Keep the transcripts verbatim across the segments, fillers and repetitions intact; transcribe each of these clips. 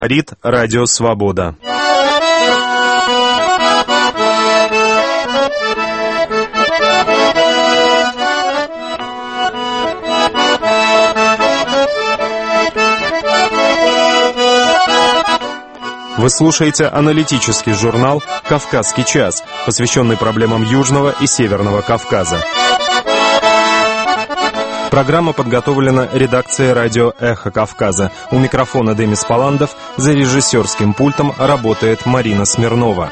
Говорит Радио Свобода. Вы слушаете аналитический журнал «Кавказский час», посвященный проблемам Южного и Северного Кавказа. Программа подготовлена редакцией радио «Эхо Кавказа». У микрофона Демис Паландов, за режиссерским пультом работает Марина Смирнова.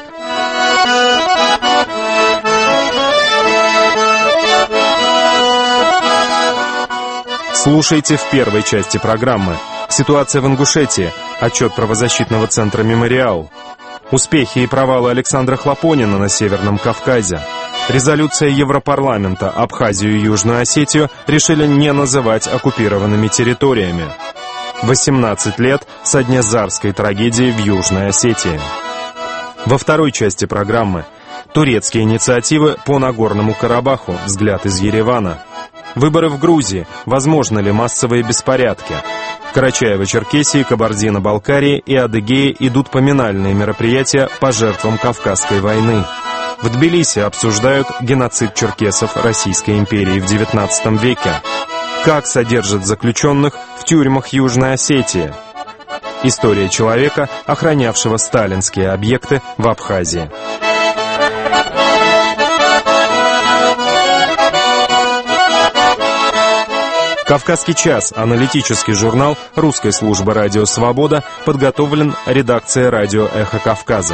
Слушайте в первой части программы. Ситуация в Ингушетии. Отчет правозащитного центра «Мемориал». Успехи и провалы Александра Хлопонина на Северном Кавказе. Резолюция Европарламента Абхазию и Южную Осетию решили не называть оккупированными территориями. восемнадцать лет со дня Зарской трагедии в Южной Осетии. Во второй части программы турецкие инициативы по Нагорному Карабаху. Взгляд из Еревана. Выборы в Грузии. Возможны ли массовые беспорядки? В Карачаево-Черкесии, Кабардино-Балкарии и Адыгее идут поминальные мероприятия по жертвам Кавказской войны. В Тбилиси обсуждают геноцид черкесов Российской империи в девятнадцатом веке. Как содержат заключенных в тюрьмах Южной Осетии. История человека, охранявшего сталинские объекты в Абхазии. «Кавказский час» — аналитический журнал русской службы «Радио Свобода», подготовлен редакцией радио «Эхо Кавказа».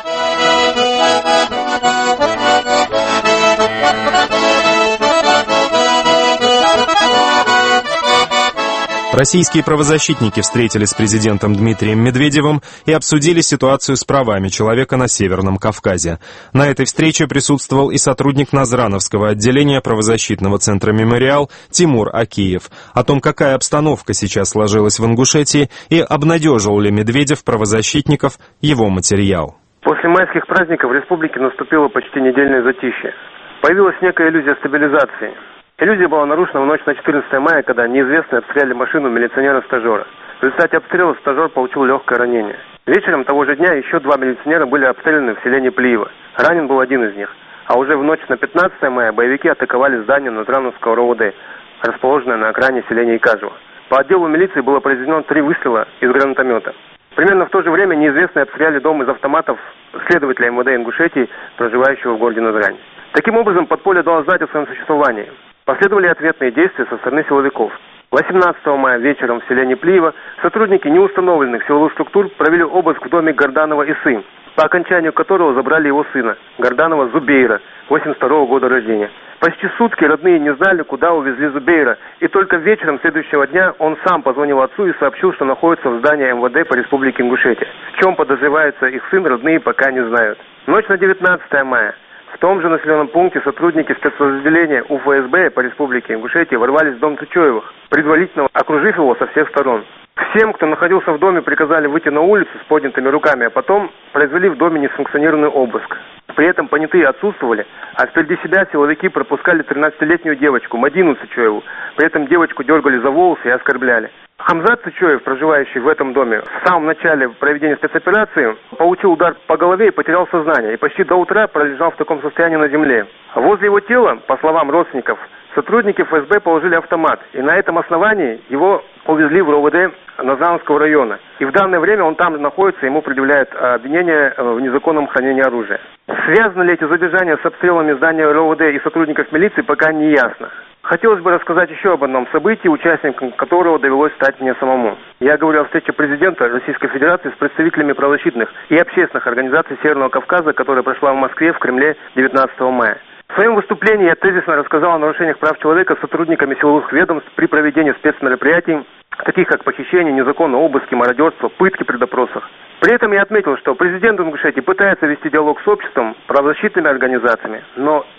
Российские правозащитники встретились с президентом Дмитрием Медведевым и обсудили ситуацию с правами человека на Северном Кавказе. На этой встрече присутствовал и сотрудник Назрановского отделения правозащитного центра «Мемориал» Тимур Акиев. О том, какая обстановка сейчас сложилась в Ингушетии и обнадежил ли Медведев правозащитников, его материал. После майских праздников в республике наступило почти недельное затишье. Появилась некая иллюзия стабилизации. Иллюзия была нарушена в ночь на четырнадцатое мая, когда неизвестные обстреляли машину милиционера-стажера. В результате обстрела стажер получил легкое ранение. Вечером того же дня еще два милиционера были обстреляны в селении Плиево. Ранен был один из них. А уже в ночь на пятнадцатое мая боевики атаковали здание Назрановского РОВД, расположенное на окраине селения Икажево. По отделу милиции было произведено три выстрела из гранатомета. Примерно в то же время неизвестные обстреляли дом из автоматов следователя МВД Ингушетии, проживающего в городе Назрань. Таким образом, подполье дало знать о своем существовании. Последовали ответные действия со стороны силовиков. восемнадцатого мая вечером в селении Плиево сотрудники неустановленных силовых структур провели обыск в доме Горданова Исы, по окончанию которого забрали его сына, Горданова Зубейра, восемьдесят второго года рождения. Почти сутки родные не знали, куда увезли Зубейра, и только вечером следующего дня он сам позвонил отцу и сообщил, что находится в здании МВД по республике Ингушетия. В чем подозревается их сын, родные пока не знают. Ночь на девятнадцатое мая. В том же населенном пункте сотрудники спецподразделения УФСБ по республике Ингушетия ворвались в дом Тучоевых, предварительно окружив его со всех сторон. Всем, кто находился в доме, приказали выйти на улицу с поднятыми руками, а потом произвели в доме несанкционированный обыск. При этом понятые отсутствовали, а впереди себя силовики пропускали тринадцатилетнюю девочку Мадину Тучоеву. При этом девочку дергали за волосы и оскорбляли. Хамзат Тучоев, проживающий в этом доме, в самом начале проведения спецоперации получил удар по голове и потерял сознание, и почти до утра пролежал в таком состоянии на земле. Возле его тела, по словам родственников, сотрудники ФСБ положили автомат, и на этом основании его увезли в РОВД Назрановского района. И в данное время он там находится, ему предъявляют обвинение в незаконном хранении оружия. Связаны ли эти задержания с обстрелами здания РОВД и сотрудников милиции, пока не ясно. Хотелось бы рассказать еще об одном событии, участником которого довелось стать мне самому. Я говорю о встрече президента Российской Федерации с представителями правозащитных и общественных организаций Северного Кавказа, которая прошла в Москве в Кремле девятнадцатого мая. В своем выступлении я тезисно рассказал о нарушениях прав человека сотрудниками силовых ведомств при проведении спецмероприятий, таких как похищение, незаконные обыски, мародерство, пытки при допросах. При этом я отметил, что президент Ингушетии пытается вести диалог с обществом, правозащитными организациями, но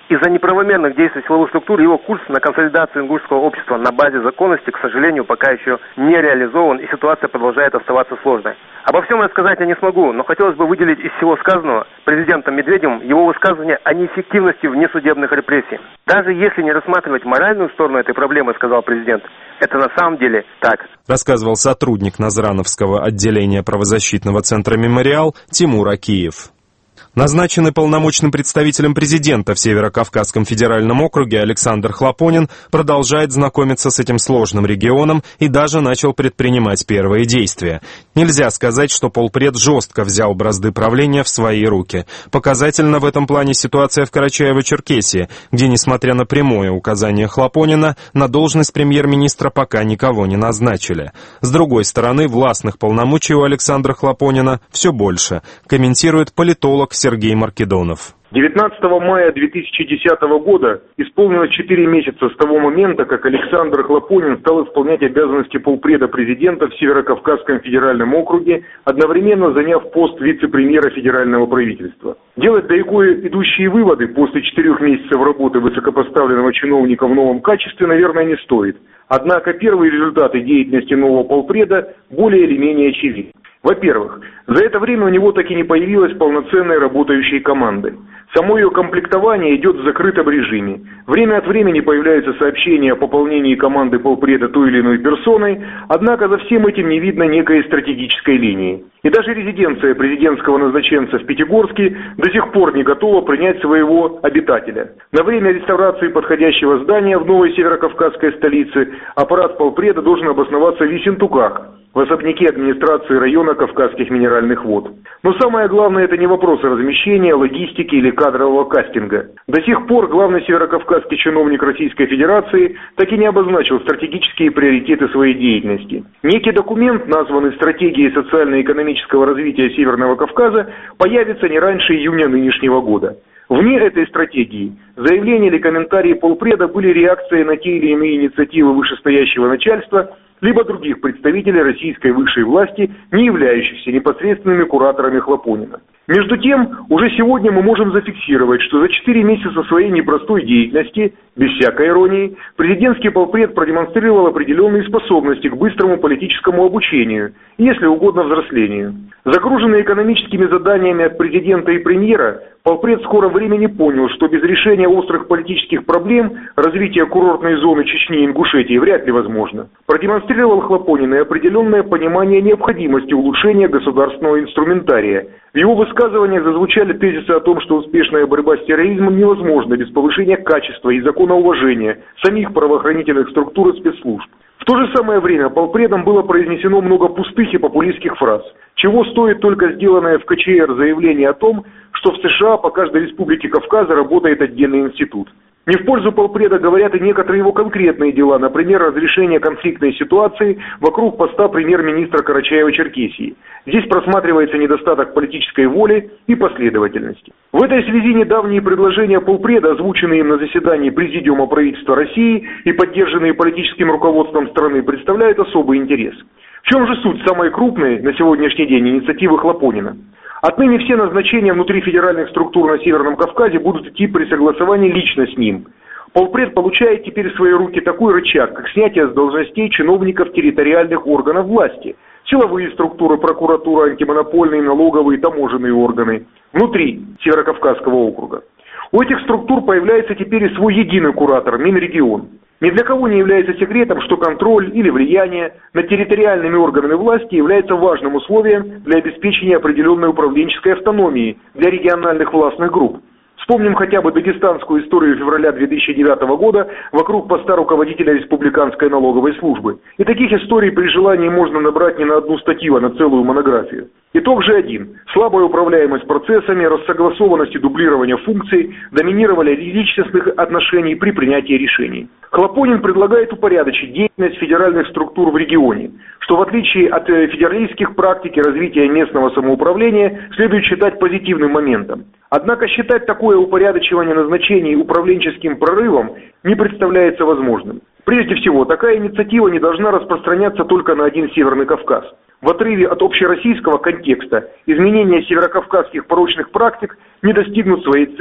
Из-за неправомерных действий силовых структур его курс на консолидацию ингушского общества на базе законности, к сожалению, пока еще не реализован, и ситуация продолжает оставаться сложной. Обо всем рассказать я не смогу, но хотелось бы выделить из всего сказанного президентом Медведевым его высказывание о неэффективности внесудебных репрессий. Даже если не рассматривать моральную сторону этой проблемы, сказал президент, это на самом деле так. Рассказывал сотрудник Назрановского отделения правозащитного центра «Мемориал» Тимур Акиев. Назначенный полномочным представителем президента в Северо-Кавказском федеральном округе Александр Хлопонин продолжает знакомиться с этим сложным регионом и даже начал предпринимать первые действия. Нельзя сказать, что полпред жестко взял бразды правления в свои руки. Показательна в этом плане ситуация в Карачаево-Черкесии, где, несмотря на прямое указание Хлопонина, на должность премьер-министра пока никого не назначили. С другой стороны, властных полномочий у Александра Хлопонина все больше, комментирует политолог Сергей Маркедонов. девятнадцатого мая две тысячи десятого года исполнилось четыре месяца с того момента, как Александр Хлопонин стал исполнять обязанности полпреда президента в Северо-Кавказском федеральном округе, одновременно заняв пост вице-премьера федерального правительства. Делать далеко идущие выводы после четырех месяцев работы высокопоставленного чиновника в новом качестве, наверное, не стоит. Однако первые результаты деятельности нового полпреда более или менее очевидны. Во-первых, за это время у него так и не появилась полноценной работающей команды. Само ее комплектование идет в закрытом режиме. Время от времени появляются сообщения о пополнении команды полпреда той или иной персоной, однако за всем этим не видно некой стратегической линии. И даже резиденция президентского назначенца в Пятигорске до сих пор не готова принять своего обитателя. На время реставрации подходящего здания в новой северокавказской столице аппарат полпреда должен обосноваться в Ессентуках, в особняке администрации района Кавказских минеральных вод. Но самое главное, это не вопросы размещения, логистики или кадрового кастинга. До сих пор главный северокавказский чиновник Российской Федерации так и не обозначил стратегические приоритеты своей деятельности. Некий документ, названный «Стратегией социально-экономического развития Северного Кавказа», появится не раньше июня нынешнего года. Вне этой стратегии заявления или комментарии полпреда были реакцией на те или иные инициативы вышестоящего начальства, либо других представителей российской высшей власти, не являющихся непосредственными кураторами Хлопонина. Между тем, уже сегодня мы можем зафиксировать, что за четыре месяца своей непростой деятельности, без всякой иронии, президентский полпред продемонстрировал определенные способности к быстрому политическому обучению, если угодно взрослению. Загруженный экономическими заданиями от президента и премьера, полпред в скором времени понял, что без решения острых политических проблем развитие курортной зоны Чечни и Ингушетии вряд ли возможно. Продемонстрировал Хлопонин и определенное понимание необходимости улучшения государственного инструментария. В его высказываниях зазвучали тезисы о том, что успешная борьба с терроризмом невозможна без повышения качества и законоуважения самих правоохранительных структур и спецслужб. В то же самое время полпредом было произнесено много пустых и популистских фраз, чего стоит только сделанное в ка че эр заявление о том, что в США по каждой республике Кавказа работает отдельный институт. Не в пользу полпреда говорят и некоторые его конкретные дела, например, разрешение конфликтной ситуации вокруг поста премьер-министра Карачаево-Черкесии. Здесь просматривается недостаток политической воли и последовательности. В этой связи недавние предложения полпреда, озвученные им на заседании Президиума правительства России и поддержанные политическим руководством страны, представляют особый интерес. В чем же суть самой крупной на сегодняшний день инициативы Хлопонина? Отныне все назначения внутри федеральных структур на Северном Кавказе будут идти при согласовании лично с ним. Полпред получает теперь в свои руки такой рычаг, как снятие с должностей чиновников территориальных органов власти, силовые структуры, прокуратура, антимонопольные, налоговые, таможенные органы внутри Северокавказского округа. У этих структур появляется теперь и свой единый куратор – Минрегион. Ни для кого не является секретом, что контроль или влияние над территориальными органами власти является важным условием для обеспечения определенной управленческой автономии для региональных властных групп. Вспомним хотя бы дагестанскую историю февраля две тысячи девятого года вокруг поста руководителя республиканской налоговой службы. И таких историй при желании можно набрать не на одну статью, а на целую монографию. Итог же один. Слабая управляемость процессами, рассогласованность и дублирование функций доминировали личностных отношений при принятии решений. Хлопонин предлагает упорядочить деятельность федеральных структур в регионе, что в отличие от федералистских практик и развития местного самоуправления следует считать позитивным моментом. Однако считать такое упорядочивание назначений управленческим прорывом не представляется возможным. Прежде всего, такая инициатива не должна распространяться только на один Северный Кавказ. В отрыве от общероссийского контекста изменения северокавказских порочных практик не достигнут своей цели.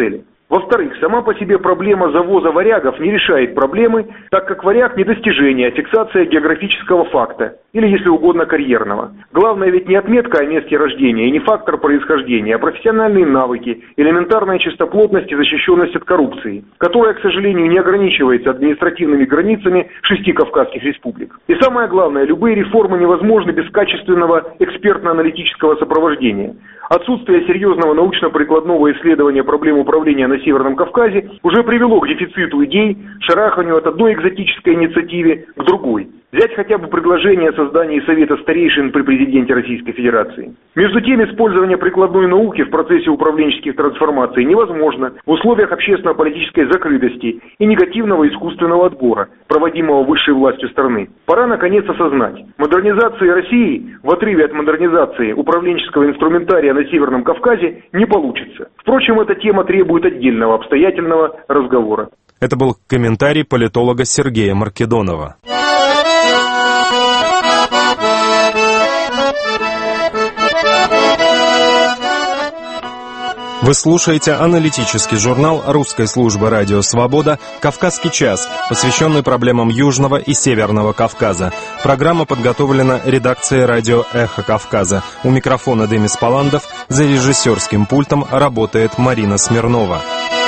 Во-вторых, сама по себе проблема завоза варягов не решает проблемы, так как варяг не достижение, а фиксация географического факта, или, если угодно, карьерного. Главное ведь не отметка о месте рождения и не фактор происхождения, а профессиональные навыки, элементарная чистоплотность и защищенность от коррупции, которая, к сожалению, не ограничивается административными границами шести Кавказских республик. И самое главное, любые реформы невозможны без качественного экспертно-аналитического сопровождения. Отсутствие серьезного научно-прикладного исследования проблем управления на Северном Кавказе уже привело к дефициту идей, шараханию от одной экзотической инициативы к другой. Взять хотя бы предложение о создании Совета старейшин при президенте Российской Федерации. Между тем, использование прикладной науки в процессе управленческих трансформаций невозможно в условиях общественно-политической закрытости и негативного искусственного отбора, проводимого высшей властью страны. Пора наконец осознать, модернизация России в отрыве от модернизации управленческого инструментария на Северном Кавказе не получится. Впрочем, эта тема требует отдельного обстоятельного разговора. Это был комментарий политолога Сергея Маркедонова. Вы слушаете аналитический журнал русской службы «Радио Свобода» «Кавказский час», посвященный проблемам Южного и Северного Кавказа. Программа подготовлена редакцией радио «Эхо Кавказа». У микрофона Демис Паландов, за режиссерским пультом работает Марина Смирнова.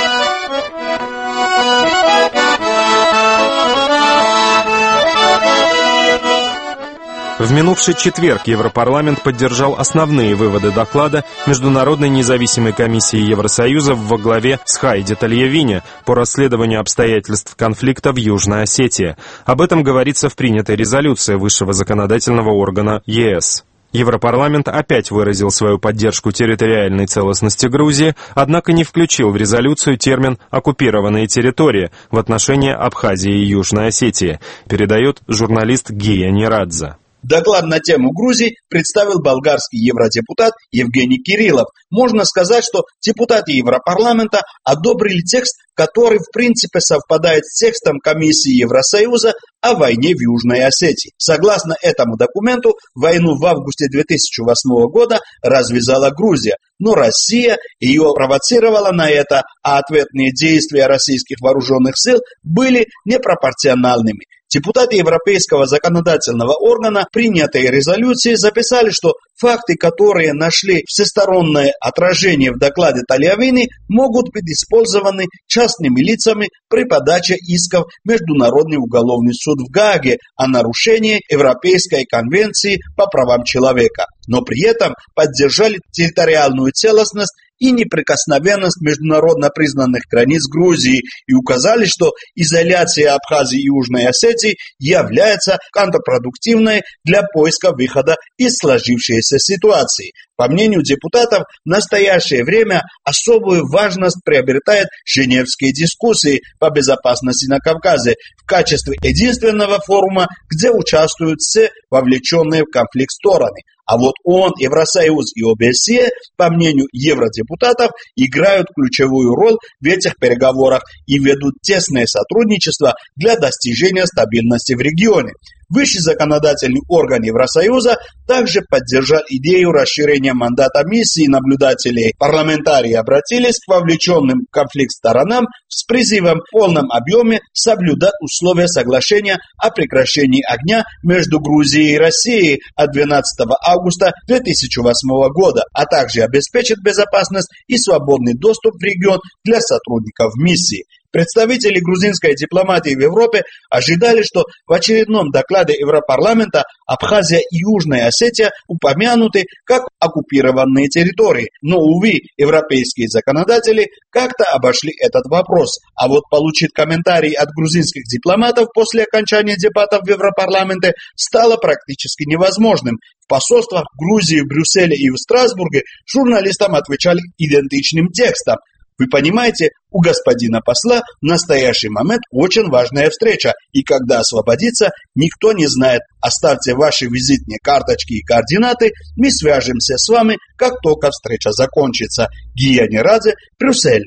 В минувший четверг Европарламент поддержал основные выводы доклада Международной независимой комиссии Евросоюза во главе с Хайди Тальявини по расследованию обстоятельств конфликта в Южной Осетии. Об этом говорится в принятой резолюции высшего законодательного органа ЕС. Европарламент опять выразил свою поддержку территориальной целостности Грузии, однако не включил в резолюцию термин «оккупированные территории» в отношении Абхазии и Южной Осетии, передает журналист Гия Нерадзе. Доклад на тему Грузии представил болгарский евродепутат Евгений Кириллов. Можно сказать, что депутаты Европарламента одобрили текст, который в принципе совпадает с текстом Комиссии Евросоюза о войне в Южной Осетии. Согласно этому документу, войну в августе две тысячи восьмого года развязала Грузия, но Россия ее провоцировала на это, а ответные действия российских вооруженных сил были непропорциональными. Депутаты Европейского законодательного органа в принятой резолюции записали, что факты, которые нашли всестороннее отражение в докладе Тальявини, могут быть использованы частными лицами при подаче исков в Международный уголовный суд в Гааге о нарушении Европейской конвенции по правам человека. Но при этом поддержали территориальную целостность и неприкосновенность международно признанных границ Грузии и указали, что изоляция Абхазии и Южной Осетии является контрпродуктивной для поиска выхода из сложившейся ситуации. По мнению депутатов, в настоящее время особую важность приобретает Женевские дискуссии по безопасности на Кавказе в качестве единственного форума, где участвуют все вовлеченные в конфликт стороны. А вот ООН, Евросоюз и ОБСЕ, по мнению евродепутатов, играют ключевую роль в этих переговорах и ведут тесное сотрудничество для достижения стабильности в регионе. Высший законодательный орган Евросоюза также поддержал идею расширения мандата миссии наблюдателей. Парламентарии обратились к вовлеченным в конфликт сторонам с призывом в полном объеме соблюдать условия соглашения о прекращении огня между Грузией и Россией от двенадцатого августа две тысячи восьмого года, а также обеспечить безопасность и свободный доступ в регион для сотрудников миссии. Представители грузинской дипломатии в Европе ожидали, что в очередном докладе Европарламента Абхазия и Южная Осетия упомянуты как оккупированные территории. Но, увы, европейские законодатели как-то обошли этот вопрос. А вот получить комментарии от грузинских дипломатов после окончания дебатов в Европарламенте стало практически невозможным. В посольствах Грузии, в Брюсселе и в Страсбурге журналистам отвечали идентичным текстом. Вы понимаете, у господина посла в настоящий момент очень важная встреча, и когда освободится, никто не знает. Оставьте ваши визитные карточки и координаты, мы свяжемся с вами, как только встреча закончится. Гия Нерадзе, Брюссель.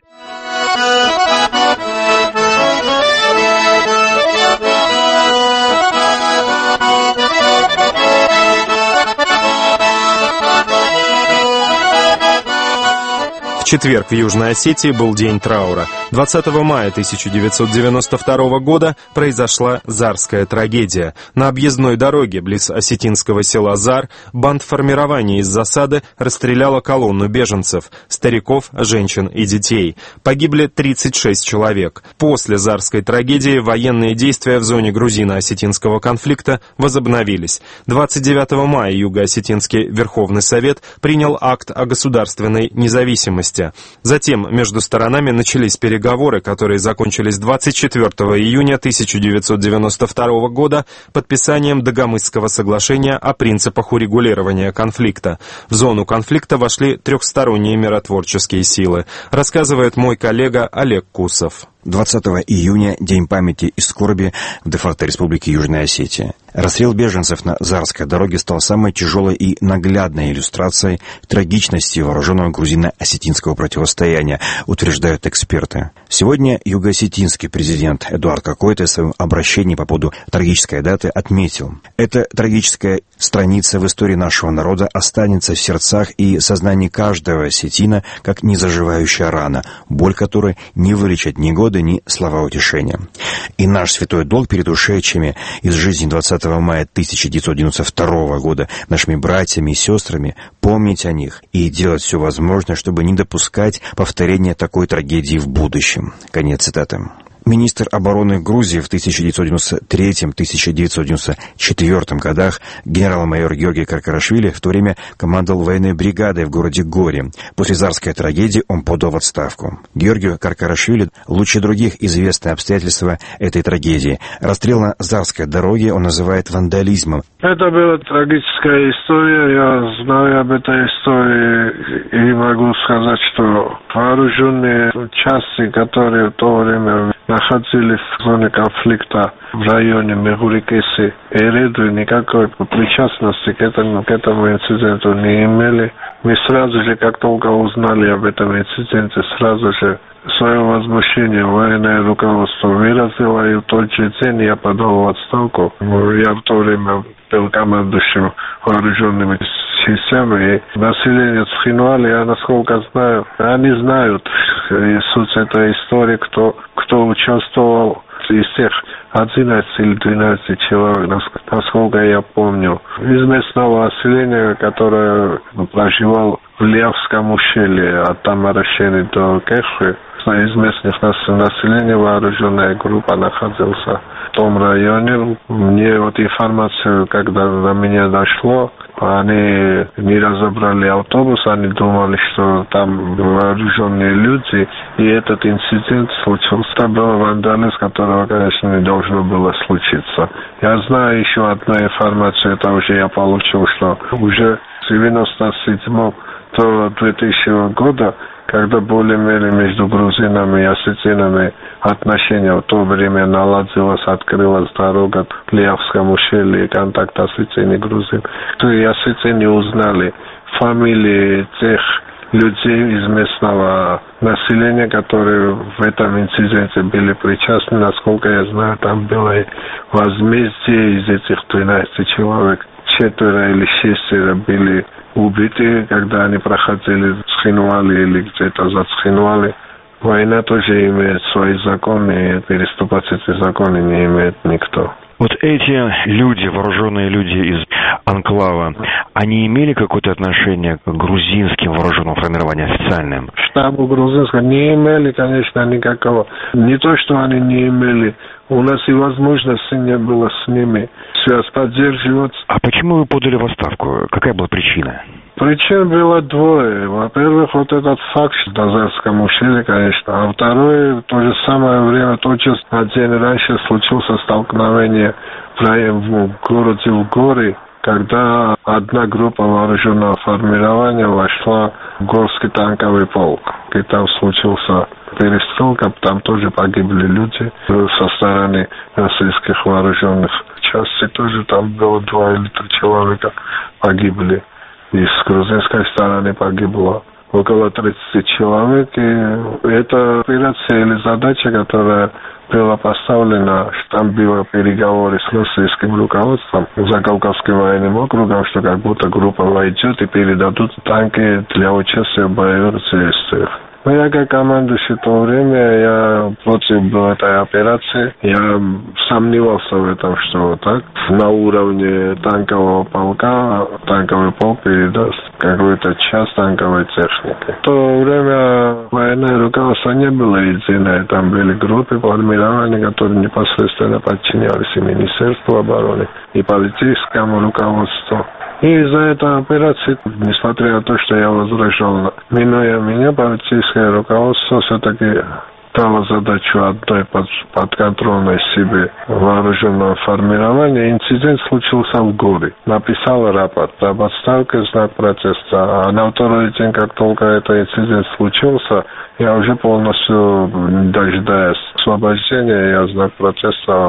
В четверг в Южной Осетии был день траура. двадцатого мая тысяча девятьсот девяносто второго года произошла Зарская трагедия. На объездной дороге близ осетинского села Зар бандформирование из засады расстреляло колонну беженцев, стариков, женщин и детей. Погибли тридцать шесть человек. После Зарской трагедии военные действия в зоне грузино-осетинского конфликта возобновились. двадцать девятого мая Юго-Осетинский Верховный Совет принял акт о государственной независимости. Затем между сторонами начались переговоры, которые закончились двадцать четвёртого июня тысяча девятьсот девяносто второго года подписанием Дагомысского соглашения о принципах урегулирования конфликта. В зону конфликта вошли трехсторонние миротворческие силы, рассказывает мой коллега Олег Кусов. двадцатого июня – День памяти и скорби в де-факто Республике Южная Осетия. Расстрел беженцев на Зарской дороге стал самой тяжелой и наглядной иллюстрацией трагичности вооруженного грузино-осетинского противостояния, утверждают эксперты. Сегодня юго-осетинский президент Эдуард Кокойто в своем обращении по поводу трагической даты отметил: «Эта трагическая страница в истории нашего народа останется в сердцах и сознании каждого осетина как незаживающая рана, боль которой не вылечат ни годы, ни слова утешения. И наш святой долг перед ушедшими из жизни двадцатого мая тысяча девятьсот девяносто второго года нашими братьями и сестрами помнить о них и делать все возможное, чтобы не допускать повторения такой трагедии в будущем». Конец цитаты. Министр обороны Грузии в тысяча девятьсот девяносто третьем — тысяча девятьсот девяносто четвёртом годах генерал-майор Георгий Каркарашвили в то время командовал военной бригадой в городе Гори. После Зарской трагедии он подал в отставку. Георгию Каркарашвили лучше других известны обстоятельства этой трагедии. Расстрел на Зарской дороге он называет вандализмом. Это была трагическая история. Я знаю об этой истории и могу сказать, что вооруженные части, которые в то время находились в зоне конфликта в районе Мегурикеси и Реду, никакой причастности к этому, к этому инциденту не имели. Мы сразу же, как только узнали об этом инциденте, сразу же свое возмущение военное руководство выразило, и в тот же день я подал в отставку. Я в то время был командующим вооруженными частями, и население Цхинвали, я насколько знаю, они знают суть этой истории, кто, кто участвовал из тех одиннадцати или двенадцати человек, насколько я помню, из местного населения, которое проживало в Лиавском ущелье от Тамарашени до Кехвы. Из местных населения вооруженная группа находилась в том районе. Мне вот информацию, когда на меня дошло, они не разобрали автобус, они думали, что там вооруженные люди, и этот инцидент случился. Там был вандализм, которого, конечно, не должно было случиться. Я знаю еще одну информацию, это уже я получил, что уже с девяносто седьмого до двухтысячного года, когда более-менее между грузинами и осетинами отношения в то время наладилось, открылась дорога к Лиавскому ущелью и контакт осетин и грузин. И осетины узнали фамилии тех людей из местного населения, которые в этом инциденте были причастны. Насколько я знаю, там было и возмездие из этих двенадцати человек. Четверо или шестеро были убиты, когда они проходили Цхинвали или где-то за Цхинвали. Война тоже имеет свои законы, и переступать эти законы не имеет никто. Вот эти люди, вооруженные люди из анклава, они имели какое-то отношение к грузинским вооруженным формированиям официальным? Штабу грузинского не имели, конечно, никакого. Не то, что они не имели, у нас и возможности не было с ними связь поддерживать. А почему вы подали в отставку? Какая была причина? Причин было двое. Во-первых, вот этот факт в Зарском ущелье, конечно. А второе, в то же самое время, точно на день раньше случилось столкновение в городе в Гори, когда одна группа вооруженного формирования вошла в горский танковый полк. И там случился перестрелка, там тоже погибли люди со стороны российских вооруженных частей. Тоже там было два или три человека погибли. И с грузинской стороны погибло около тридцати человек. И это операция или задача, которая была поставлена, что там были переговоры с российским руководством, Закавказским военным округом, что как будто группа войдет и передадут танки для участия в боевых действиях. Но я как командующий в то время, я против этой операции. Я сомневался в этом, что так на уровне танкового полка танковый полк передаст какую-то часть танковой техники. В то время военное руководство не было единое. Там были группы формирования, которые непосредственно подчинялись и Министерству обороны, и политическому руководству. И из-за этой операции, несмотря на то, что я возражал, минуя меня, политическое руководство все-таки дало задачу одной под, подконтрольной себе вооруженного формирования. Инцидент случился в горе. Написал рапорт об отставке, знак протеста. А на второй день, как только этот инцидент случился, я уже полностью, дожидаясь освобождения, я знак протеста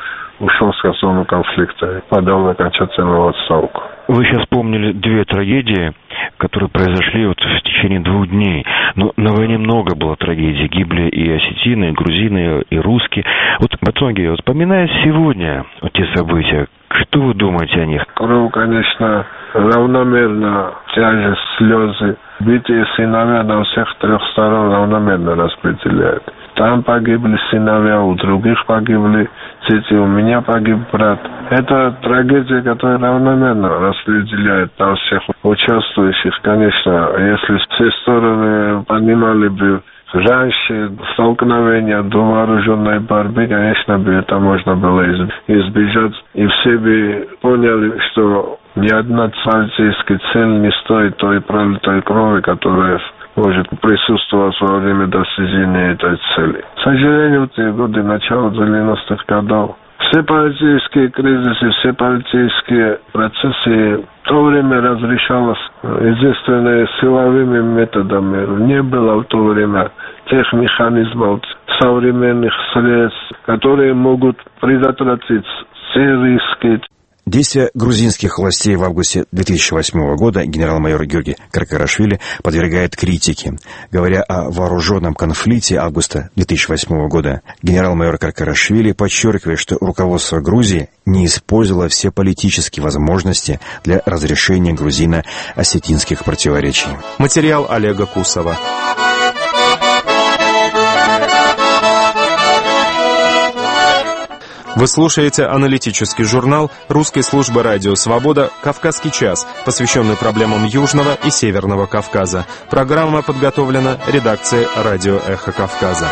ушел с зоны конфликта, подал окончательную отставку. Вы сейчас вспомнили две трагедии, которые произошли вот в течение двух дней. Но на войне много было трагедий. Гибли и осетины, и грузины, и русские. Вот в итоге, вспоминая сегодня вот те события, что вы думаете о них? Кровь, конечно, равномерно, тяжесть, слезы. Битые сыновья на всех трех сторон равномерно распределяют. Там погибли сыновья, у других погибли дети, у меня погиб брат. Это трагедия, которая равномерно распределяет на всех участвующих. Конечно, если все стороны понимали бы раньше столкновения до вооруженной борьбы, конечно бы это можно было избежать. И все бы поняли, что ни одна политическая цель не стоит той пролитой крови, которая может присутствовать во время достижения этой цели. К сожалению, в те годы, начала девяностых годов, все политические кризисы, все политические процессы в то время разрешалось единственными силовыми методами. Не было в то время тех механизмов, современных средств, которые могут предотвратить все риски. Действия грузинских властей в августе две тысячи восьмого года генерал-майор Георгий Каркарашвили подвергает критике. Говоря о вооруженном конфликте августа две тысячи восьмого года, генерал-майор Каркарашвили подчеркивает, что руководство Грузии не использовало все политические возможности для разрешения грузино-осетинских противоречий. Материал Олега Кусова. Вы слушаете аналитический журнал русской службы радио «Свобода» «Кавказский час», посвященный проблемам Южного и Северного Кавказа. Программа подготовлена редакцией радио «Эхо Кавказа».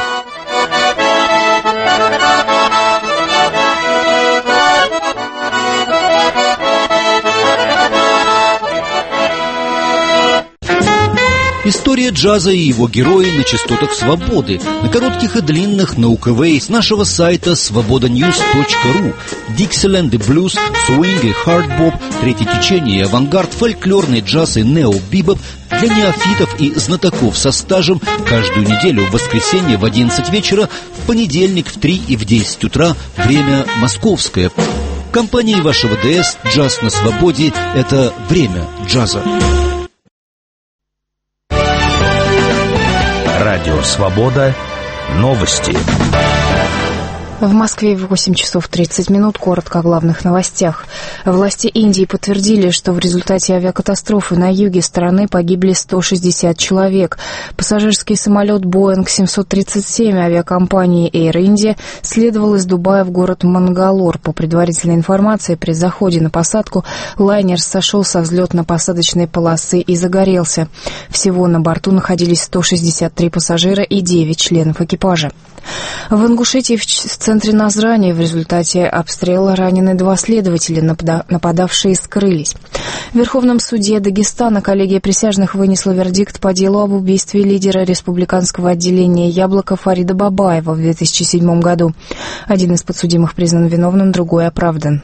История джаза и его герои на частотах свободы, на коротких и длинных, на УКВ, с нашего сайта свобода ньюс точка ру. Диксиленд и блюз, свинг и хардбоп, третье течение и авангард, фольклорный джаз и нео-бибоп для неофитов и знатоков со стажем каждую неделю в воскресенье в одиннадцать вечера, в понедельник в три и в десять утра, время московское. В компании вашего ДС «Джаз на свободе» — это время джаза. Радио «Свобода». Новости. В Москве восемь часов тридцать минут. Коротко о главных новостях. Власти Индии подтвердили, что в результате авиакатастрофы на юге страны погибли сто шестьдесят человек. Пассажирский самолет Боинг семьсот тридцать семь авиакомпании Air India следовал из Дубая в город Мангалор. По предварительной информации, при заходе на посадку лайнер сошел со взлетно-посадочной полосы и загорелся. Всего на борту находились сто шестьдесят три пассажира и девять членов экипажа. В Ингушетии в центре Назрани в результате обстрела ранены два следователя, нападавшие скрылись. В Верховном суде Дагестана коллегия присяжных вынесла вердикт по делу об убийстве лидера республиканского отделения «Яблоко» Фарида Бабаева в две тысячи седьмом году. Один из подсудимых признан виновным, другой оправдан.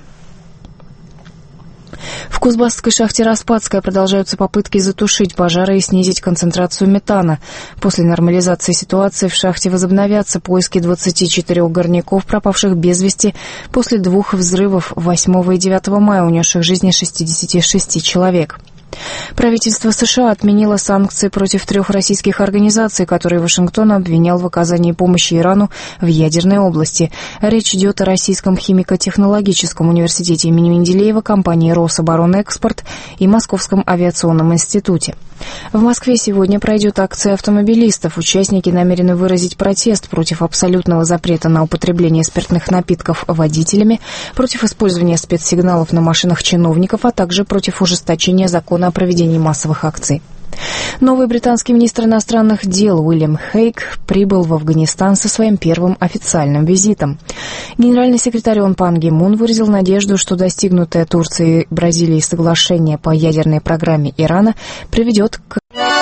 В Кузбасской шахте «Распадская» продолжаются попытки затушить пожары и снизить концентрацию метана. После нормализации ситуации в шахте возобновятся поиски двадцати четырёх горняков, пропавших без вести после двух взрывов восьмого и девятого мая, унесших жизни шестидесяти шести человек. Правительство США отменило санкции против трех российских организаций, которые Вашингтон обвинял в оказании помощи Ирану в ядерной области. Речь идет о Российском химико-технологическом университете имени Менделеева, компании «Рособоронэкспорт» и Московском авиационном институте. В Москве сегодня пройдет акция автомобилистов. Участники намерены выразить протест против абсолютного запрета на употребление спиртных напитков водителями, против использования спецсигналов на машинах чиновников, а также против ужесточения закона о проведении массовых акций. Новый британский министр иностранных дел Уильям Хейг прибыл в Афганистан со своим первым официальным визитом. Генеральный секретарь ООН Пан Ги Мун выразил надежду, что достигнутое Турцией и Бразилией соглашение по ядерной программе Ирана приведет к...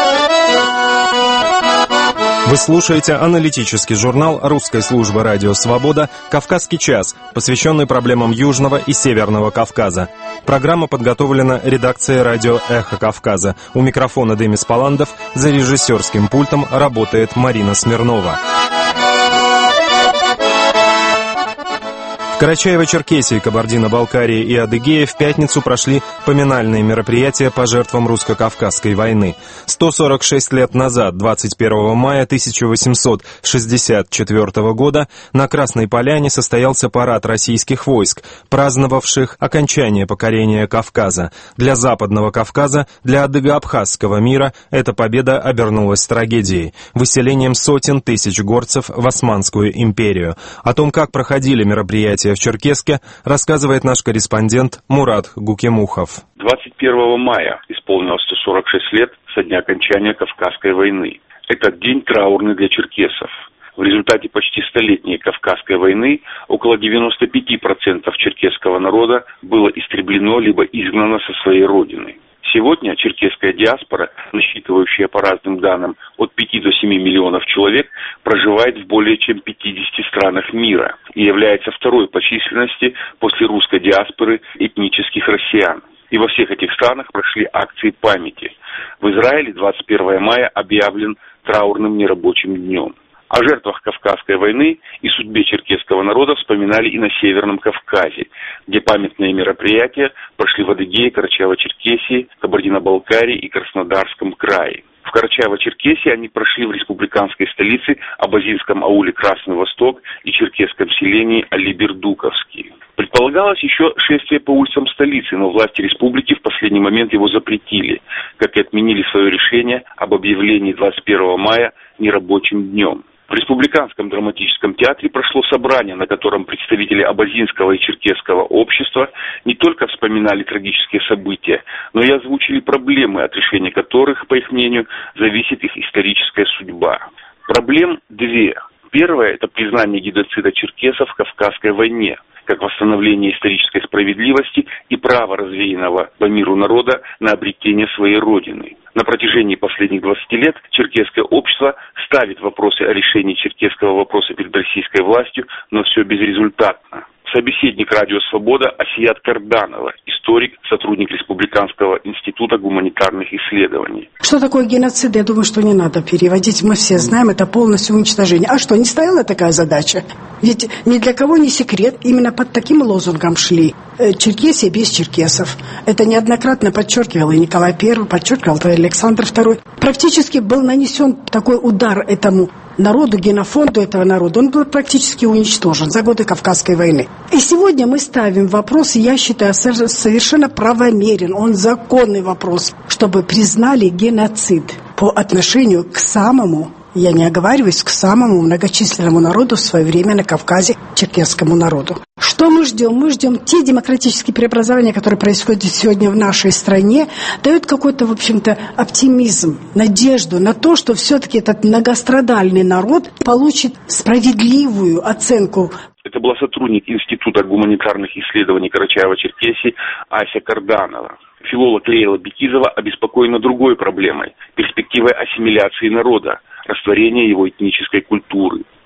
Вы слушаете аналитический журнал русской службы радио «Свобода» «Кавказский час», посвященный проблемам Южного и Северного Кавказа. Программа подготовлена редакцией радио «Эхо Кавказа». У микрофона Демис Паландов, за режиссерским пультом работает Марина Смирнова. В Карачаево-Черкесии, Кабардино-Балкарии и Адыгее в пятницу прошли поминальные мероприятия по жертвам русско-кавказской войны. сто сорок шесть лет назад, двадцать первого мая тысяча восемьсот шестьдесят четвёртого года, на Красной Поляне состоялся парад российских войск, праздновавших окончание покорения Кавказа. Для Западного Кавказа, для адыго-абхазского мира эта победа обернулась трагедией, выселением сотен тысяч горцев в Османскую империю. О том, как проходили мероприятия в Черкесске, рассказывает наш корреспондент Мурат Гукемухов. двадцать первого мая исполнилось сто сорок шесть лет со дня окончания Кавказской войны. Этот день траурный для черкесов. В результате почти столетней Кавказской войны около девяносто пять процентов черкесского народа было истреблено либо изгнано со своей родины. Сегодня черкесская диаспора, насчитывающая по разным данным от пяти до семи миллионов человек, проживает в более чем пятидесяти странах мира и является второй по численности после русской диаспоры этнических россиян. И во всех этих странах прошли акции памяти. В Израиле двадцать первого мая объявлен траурным нерабочим днем. О жертвах Кавказской войны и судьбе черкесского народа вспоминали и на Северном Кавказе, где памятные мероприятия прошли в Адыгее, Карачаево-Черкесии, Кабардино-Балкарии и Краснодарском крае. В Карачаево-Черкесии они прошли в республиканской столице Абазинском ауле Красный Восток и черкесском селении Али-Бердуковский. Предполагалось еще шествие по улицам столицы, но власти республики в последний момент его запретили, как и отменили свое решение об объявлении двадцать первого мая нерабочим днем. В Республиканском драматическом театре прошло собрание, на котором представители абазинского и черкесского общества не только вспоминали трагические события, но и озвучили проблемы, от решения которых, по их мнению, зависит их историческая судьба. Проблем две. Первое – это признание геноцида черкесов в Кавказской войне, как восстановление исторической справедливости и права развеянного по миру народа на обретение своей родины. На протяжении последних двадцати лет черкесское общество ставит вопросы о решении черкесского вопроса перед российской властью, но все безрезультатно. Собеседник радио «Свобода» Асият Карданова, историк, сотрудник Республиканского института гуманитарных исследований. Что такое геноцид? Я думаю, что не надо переводить. Мы все знаем, это полностью уничтожение. А что, не стояла такая задача? Ведь ни для кого не секрет, именно под таким лозунгом шли. Черкесия без черкесов. Это неоднократно подчеркивал и Николай Первый, подчеркивал и Александр Второй. Практически был нанесен такой удар этому народу, генофонду этого народа. Он был практически уничтожен за годы Кавказской войны. И сегодня мы ставим вопрос, я считаю, совершенно правомерен, он законный вопрос, чтобы признали геноцид по отношению к самому, я не оговариваюсь, к самому многочисленному народу в свое время на Кавказе, черкесскому народу. Что мы ждем? Мы ждем те демократические преобразования, которые происходят сегодня в нашей стране, дают какой-то, в общем-то, оптимизм, надежду на то, что все-таки этот многострадальный народ получит справедливую оценку. Это была сотрудник Института гуманитарных исследований Карачаево-Черкесии Ася Карданова. Филолог Лейла Бекизова обеспокоена другой проблемой – перспективой ассимиляции народа, растворения его этнической культуры.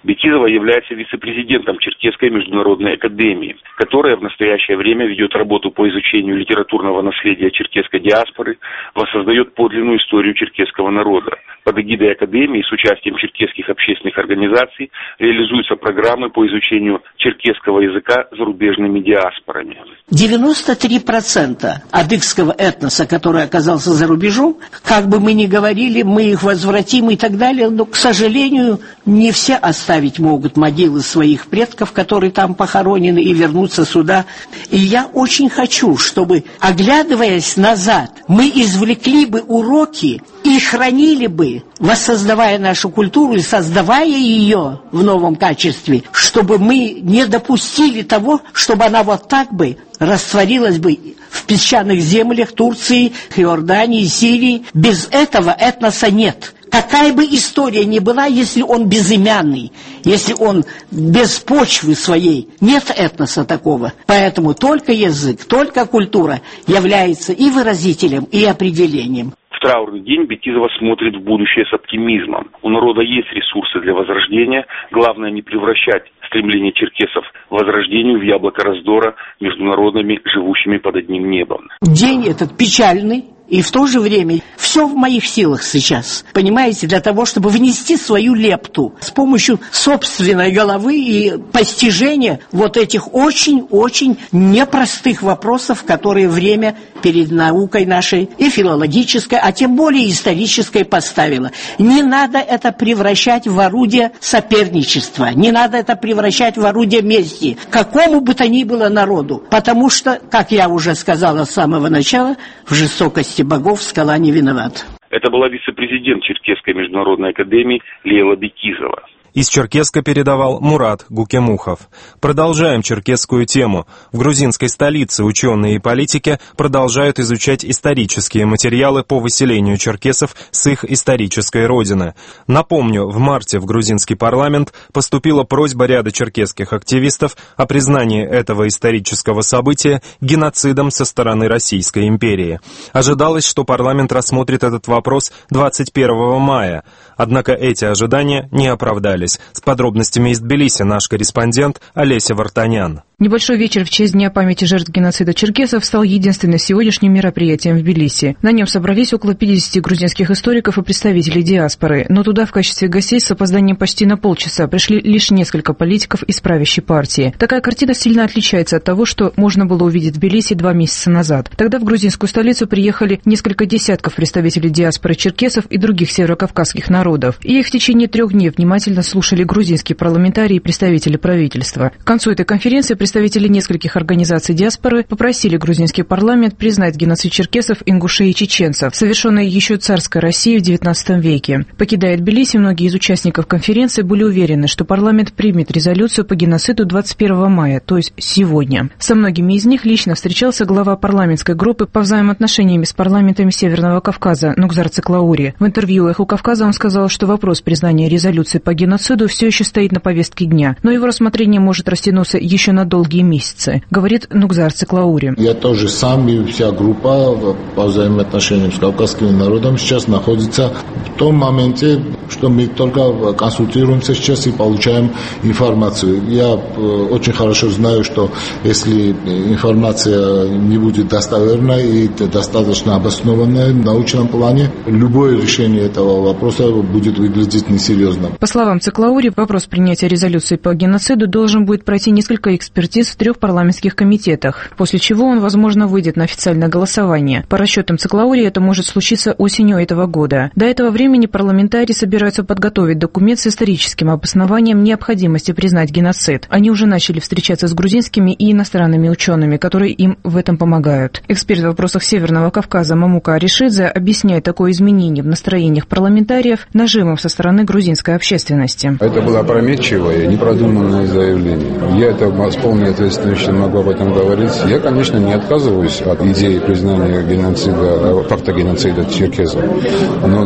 Бекизова является вице-президентом Черкесской международной академии, которая в настоящее время ведет работу по изучению литературного наследия черкесской диаспоры, воссоздает подлинную историю черкесского народа. Под эгидой академии с участием черкесских общественных организаций реализуются программы по изучению черкесского языка зарубежными диаспорами. девяносто три процента адыгского этноса, который оказался за рубежом, как бы мы ни говорили, мы их возвратим и так далее, но, к сожалению, не все оставить могут могилы своих предков, которые там похоронены, и вернуться сюда. И я очень хочу, чтобы, оглядываясь назад, мы извлекли бы уроки и хранили бы, воссоздавая нашу культуру и создавая ее в новом качестве, чтобы мы не допустили того, чтобы она вот так бы растворилась бы в песчаных землях Турции, Иордании, Сирии. Без этого этноса нет. Какая бы история ни была, если он безымянный, если он без почвы своей, нет этноса такого. Поэтому только язык, только культура является и выразителем, и определением. В траурный день Бекизова смотрит в будущее с оптимизмом. У народа есть ресурсы для возрождения, главное не превращать стремление черкесов к возрождению в яблоко раздора между народами, живущими под одним небом. День этот печальный. И в то же время все в моих силах сейчас, понимаете, для того, чтобы внести свою лепту с помощью собственной головы и постижения вот этих очень-очень непростых вопросов, которые время перед наукой нашей и филологической, а тем более исторической поставило. Не надо это превращать в орудие соперничества, не надо это превращать в орудие мести, какому бы то ни было народу, потому что, как я уже сказала с самого начала, в жестокости богов скала не виноват. Это была вице-президент Черкесской международной академии Лейла Бекизова. Из Черкесска передавал Мурат Гукемухов. Продолжаем черкесскую тему. В грузинской столице ученые и политики продолжают изучать исторические материалы по выселению черкесов с их исторической родины. Напомню, в марте в грузинский парламент поступила просьба ряда черкесских активистов о признании этого исторического события геноцидом со стороны Российской империи. Ожидалось, что парламент рассмотрит этот вопрос двадцать первого мая. Однако эти ожидания не оправдались. С подробностями из Тбилиси наш корреспондент Олеся Вартанян. Небольшой вечер в честь Дня памяти жертв геноцида черкесов стал единственным сегодняшним мероприятием в Тбилиси. На нем собрались около пятидесяти грузинских историков и представителей диаспоры, но туда в качестве гостей с опозданием почти на полчаса пришли лишь несколько политиков из правящей партии. Такая картина сильно отличается от того, что можно было увидеть в Тбилиси два месяца назад. Тогда в грузинскую столицу приехали несколько десятков представителей диаспоры черкесов и других северокавказских народов, и их в течение трех дней внимательно слушали грузинские парламентарии и представители правительства. К концу этой конференции представители нескольких организаций диаспоры попросили грузинский парламент признать геноцид черкесов, ингушей и чеченцев, совершенный еще царской Россией в девятнадцатом веке. Покидая Тбилиси, многие из участников конференции были уверены, что парламент примет резолюцию по геноциду двадцать первого мая, то есть сегодня. Со многими из них лично встречался глава парламентской группы по взаимоотношениям с парламентами Северного Кавказа Нугзар Циклаури. В интервью «Эху Кавказа» он сказал, что вопрос признания резолюции по геноциду все еще стоит на повестке дня, но его рассмотрение может растянуться еще на долгие месяцы, говорит Нугзар Циклаури. Я тоже сам и вся группа по взаимоотношениям с кавказским народом сейчас находится в том моменте, что мы только консультируемся сейчас и получаем информацию. Я очень хорошо знаю, что если информация не будет достоверной и достаточно обоснованной в научном плане, любое решение этого вопроса будет выглядеть несерьезно. По словам Циклаури, вопрос принятия резолюции по геноциду должен будет пройти несколько экспертиз в трех парламентских комитетах, после чего он, возможно, выйдет на официальное голосование. По расчетам Циклаури, это может случиться осенью этого года. До этого времени парламентарии собираются подготовить документ с историческим обоснованием необходимости признать геноцид. Они уже начали встречаться с грузинскими и иностранными учеными, которые им в этом помогают. Эксперт в вопросах Северного Кавказа Мамука Аришидзе объясняет такое изменение в настроениях парламентариев нажимом со стороны грузинской общественности. Это было опрометчивое, непродуманное заявление. Я это с полной ответственностью могу об этом говорить. Я, конечно, не отказываюсь от идеи признания геноцида, факта геноцида черкесов. Но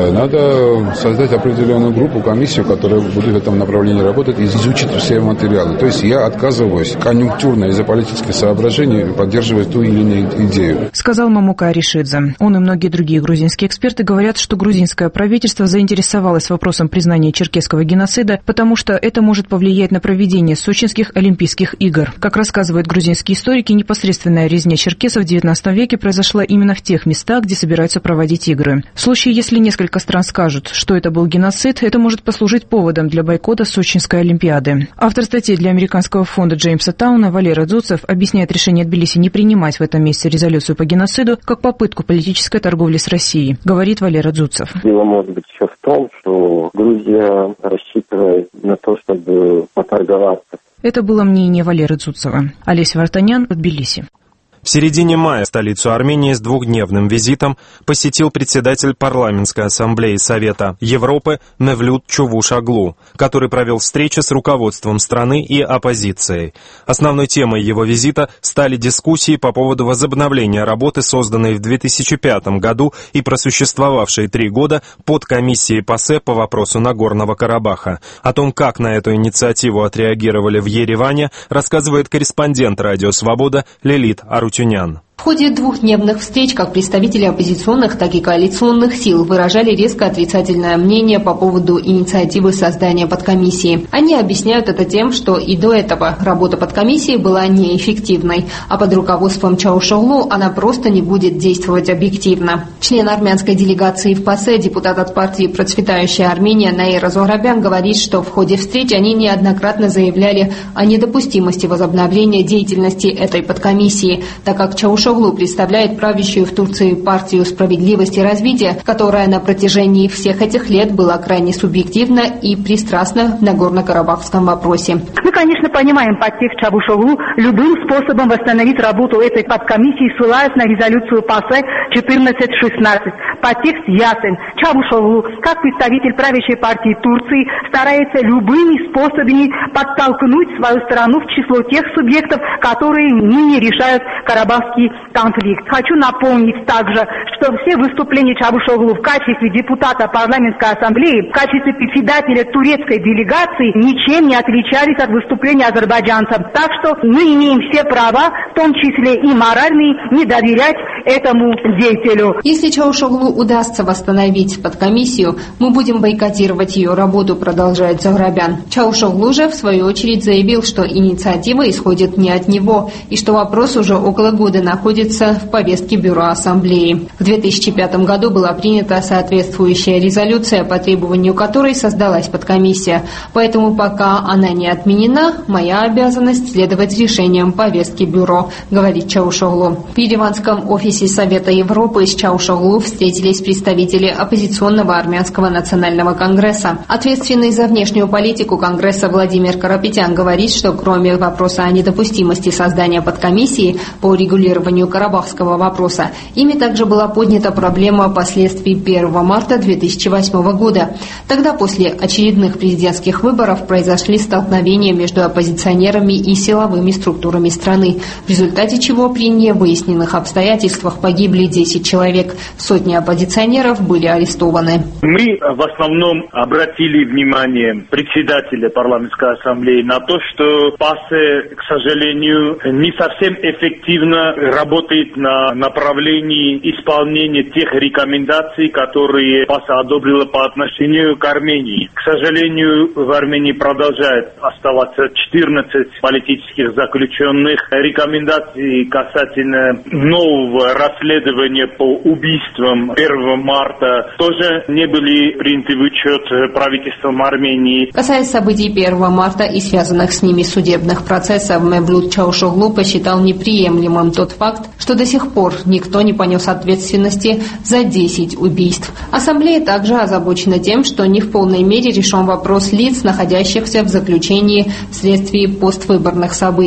Надо создать определенную группу, комиссию, которая будет в этом направлении работать и изучить все материалы. То есть я отказываюсь конъюнктурно из-за политических соображений поддерживать ту или иную идею. Сказал Мамука Аришидзе. Он и многие другие грузинские эксперты говорят, что грузинское правительство заинтересовалось вопросом признания черкесского геноцида, потому что это может повлиять на проведение сочинских Олимпийских игр. Как рассказывают грузинские историки, непосредственная резня черкесов в девятнадцатом веке произошла именно в тех местах, где собираются проводить игры. В случае, если несколько стран скажут, что это был геноцид, это может послужить поводом для бойкота Сочинской Олимпиады. Автор статьи для американского фонда Джеймса Тауна Валера Дзуцев объясняет решение Тбилиси не принимать в этом месяце резолюцию по геноциду как попытку политической торговли с Россией. Говорит Валера Дзуцев. Дело может быть еще в том, что Грузия рассчитывает на то, чтобы поторговаться. Это было мнение Валеры Дзуцева. Олеся Вартанян, Тбилиси. В середине мая столицу Армении с двухдневным визитом посетил председатель парламентской ассамблеи Совета Европы Мевлют Чувуш-Оглу, который провел встречи с руководством страны и оппозицией. Основной темой его визита стали дискуссии по поводу возобновления работы, созданной в две тысячи пятом году и просуществовавшей три года подкомиссии ПАСЕ по вопросу Нагорного Карабаха. О том, как на эту инициативу отреагировали в Ереване, рассказывает корреспондент «Радио Свобода» Лилит Арутюнян. В ходе двухдневных встреч как представители оппозиционных, так и коалиционных сил выражали резко отрицательное мнение по поводу инициативы создания подкомиссии. Они объясняют это тем, что и до этого работа подкомиссии была неэффективной, а под руководством Чавушоглу она просто не будет действовать объективно. Член армянской делегации в ПАСЕ, депутат от партии «Процветающая Армения» Наира Зохрабян говорит, что в ходе встреч они неоднократно заявляли о недопустимости возобновления деятельности этой подкомиссии, так как Чавушоглу представляет правящую в Турции партию «Справедливость и развитие», которая на протяжении всех этих лет была крайне субъективна и пристрастна в Нагорно-Карабахском вопросе. Мы, конечно, понимаем подтекст Чавушоглу любым способом восстановить работу этой подкомиссии, ссылаясь на резолюцию ПАСЕ четырнадцать шестнадцать. Подтекст ясен. Чавушоглу, как представитель правящей партии Турции, старается любыми способами подтолкнуть свою страну в число тех субъектов, которые ныне решают карабахский конфликт. Хочу напомнить также, что все выступления Чавушоглу в качестве депутата парламентской ассамблеи, в качестве председателя турецкой делегации ничем не отличались от выступления азербайджанцев. Так что мы имеем все права, в том числе и моральные, не доверять этому деятелю. Если Чавушоглу удастся восстановить подкомиссию, мы будем бойкотировать ее работу, продолжает Зохрабян. Чавушоглу же, в свою очередь, заявил, что инициатива исходит не от него и что вопрос уже около года находится в повестке Бюро Ассамблеи. В две тысячи пятом году была принята соответствующая резолюция, по требованию которой создалась подкомиссия. Поэтому пока она не отменена, моя обязанность следовать решениям повестки Бюро, говорит Чавушоглу. В ереванском офисе Совета Европы с Чавушоглу встретились представители оппозиционного армянского национального конгресса. Ответственный за внешнюю политику конгресса Владимир Карапетян говорит, что кроме вопроса о недопустимости создания подкомиссии по регулированию карабахского вопроса, ими также была поднята проблема последствий первого марта две тысячи восьмого года. Тогда после очередных президентских выборов произошли столкновения между оппозиционерами и силовыми структурами страны, в результате чего при невыясненных обстоятельствах погибли десять человек. Сотни оппозиционеров были арестованы. Мы в основном обратили внимание председателя парламентской ассамблеи на то, что ПАСЕ, к сожалению, не совсем эффективно работает на направлении исполнения тех рекомендаций, которые ПАСЕ одобрила по отношению к Армении. К сожалению, в Армении продолжает оставаться четырнадцать политических заключенных. Рекомендации касательно нового расследования по убийствам первого марта тоже не были приняты в учет правительством Армении. Касаясь событий первого марта и связанных с ними судебных процессов, Мевлют Чавушоглу посчитал неприемлемым тот факт, что до сих пор никто не понес ответственности за десять убийств. Ассамблея также озабочена тем, что не в полной мере решен вопрос лиц, находящихся в заключении вследствие поствыборных событий.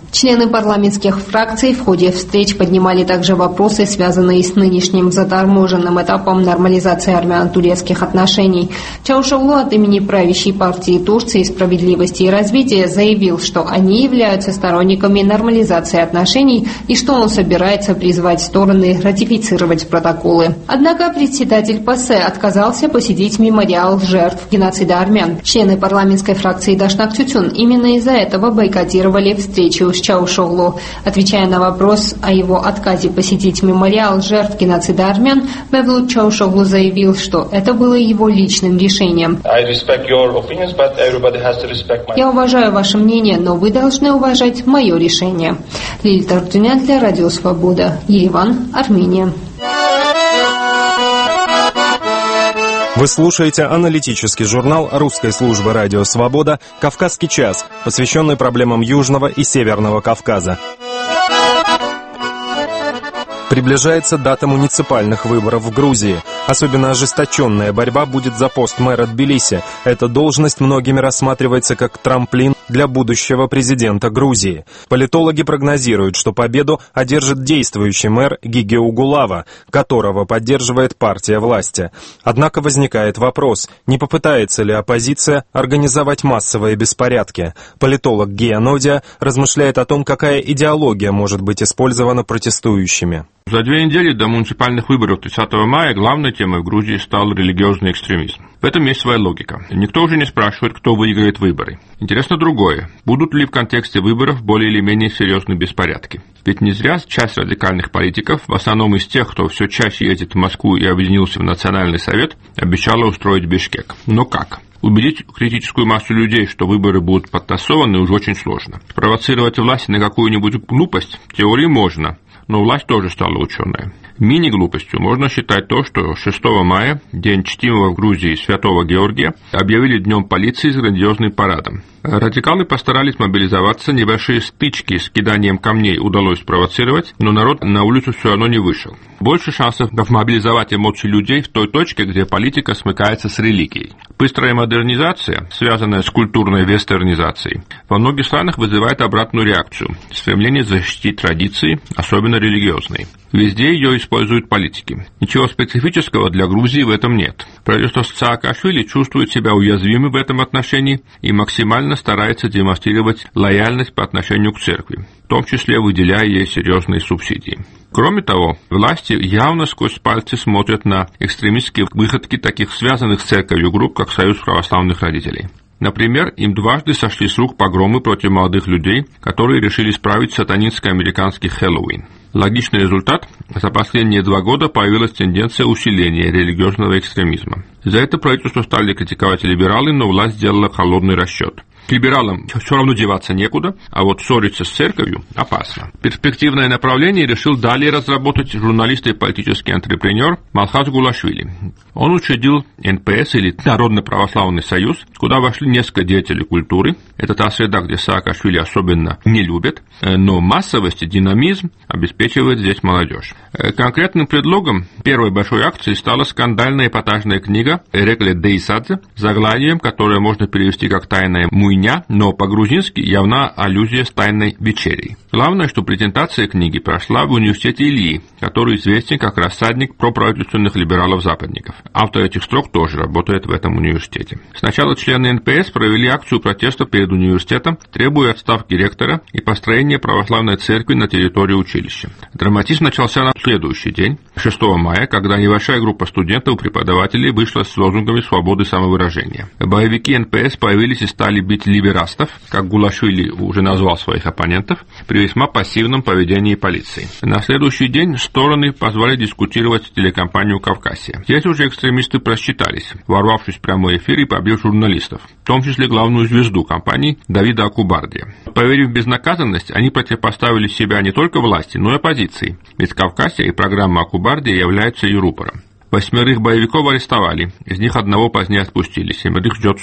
Члены парламентских фракций в ходе встреч поднимали также вопросы, связанные с нынешним заторможенным этапом нормализации армяно-турецких отношений. Чаушоглу от имени правящей партии Турции «Справедливости и развития» заявил, что они являются сторонниками нормализации отношений и что он собирается призвать стороны ратифицировать протоколы. Однако председатель ПАСЕ отказался посетить мемориал жертв геноцида армян. Члены парламентской фракции Дашнак Тютюн именно из-за этого бойкотировали встречу с Чаушоглу. Отвечая на вопрос о его отказе посетить мемориал жертв геноцида армян, Мевлут Чаушоглу заявил, что это было его личным решением. Я уважаю ваше мнение, но вы должны уважать мое решение. Лилия Тартунян для Радио Свобода. Ереван, Армения. Вы слушаете аналитический журнал русской службы «Радио Свобода» «Кавказский час», посвященный проблемам Южного и Северного Кавказа. Приближается дата муниципальных выборов в Грузии. Особенно ожесточенная борьба будет за пост мэра Тбилиси. Эта должность многими рассматривается как трамплин для будущего президента Грузии. Политологи прогнозируют, что победу одержит действующий мэр Гиги Угулава, которого поддерживает партия власти. Однако возникает вопрос, не попытается ли оппозиция организовать массовые беспорядки. Политолог Гия Нодия размышляет о том, какая идеология может быть использована протестующими. За две недели до муниципальных выборов тридцатого мая главной темой в Грузии стал религиозный экстремизм. В этом есть своя логика. Никто уже не спрашивает, кто выиграет выборы. Интересно другое. Будут ли в контексте выборов более или менее серьезные беспорядки? Ведь не зря часть радикальных политиков, в основном из тех, кто все чаще ездит в Москву и объединился в Национальный совет, обещала устроить Бишкек. Но как? Убедить критическую массу людей, что выборы будут подтасованы, уже очень сложно. Спровоцировать власть на какую-нибудь глупость в теории можно, но власть тоже стала ученая. Мини-глупостью можно считать то, что шестого мая, день чтимого в Грузии Святого Георгия, объявили днем полиции с грандиозным парадом. Радикалы постарались мобилизоваться, небольшие стычки с киданием камней удалось спровоцировать, но народ на улицу все равно не вышел. Больше шансов мобилизовать эмоции людей в той точке, где политика смыкается с религией. Быстрая модернизация, связанная с культурной вестернизацией, во многих странах вызывает обратную реакцию – стремление защитить традиции, особенно религиозные. Везде ее используют политики. Ничего специфического для Грузии в этом нет. Правительство Саакашвили чувствует себя уязвимым в этом отношении и максимально старается демонстрировать лояльность по отношению к церкви, в том числе выделяя ей серьезные субсидии. Кроме того, власти явно сквозь пальцы смотрят на экстремистские выходки таких связанных с церковью групп, как Союз православных родителей. Например, им дважды сошли с рук погромы против молодых людей, которые решили справить сатанинский американский Хэллоуин. Логичный результат – за последние два года появилась тенденция усиления религиозного экстремизма. За это правительство стали критиковать либералы, но власть сделала холодный расчет. К либералам все равно деваться некуда, а вот ссориться с церковью опасно. Перспективное направление решил далее разработать журналист и политический антрепренер Малхас Гулашвили. Он учредил эн пэ эс, или Народный православный союз, куда вошли несколько деятелей культуры. Это та среда, где Саакашвили особенно не любят, но массовость и динамизм обеспечивает здесь молодежь. Конкретным предлогом первой большой акции стала скандальная эпатажная книга Эрекле Дейсадзе, заглавием, которое можно перевести как «Тайная муйня», но по-грузински явна аллюзия с тайной вечерей. Главное, что презентация книги прошла в университете Ильи, который известен как рассадник проправительственных либералов-западников. Автор этих строк тоже работает в этом университете. Сначала члены эн пэ эс провели акцию протеста перед университетом, требуя отставки ректора и построения православной церкви на территории училища. Драматизм начался на следующий день, шестого мая, когда небольшая группа студентов и преподавателей вышла с лозунгами свободы самовыражения. Боевики эн пэ эс появились и стали бить либерастов, как Гулашвили уже назвал своих оппонентов, при весьма пассивном поведении полиции. На следующий день стороны позвали дискутировать телекомпанию «Кавказия». Здесь уже экстремисты просчитались, ворвавшись в прямой эфир и побив журналистов, в том числе главную звезду компании Давида Акубардия. Поверив в безнаказанность, они противопоставили себя не только власти, но и оппозиции, ведь «Кавказия» и программа Акубардия являются ее рупором. Восьмерых боевиков арестовали, из них одного позднее отпустили, семерых ждет суд.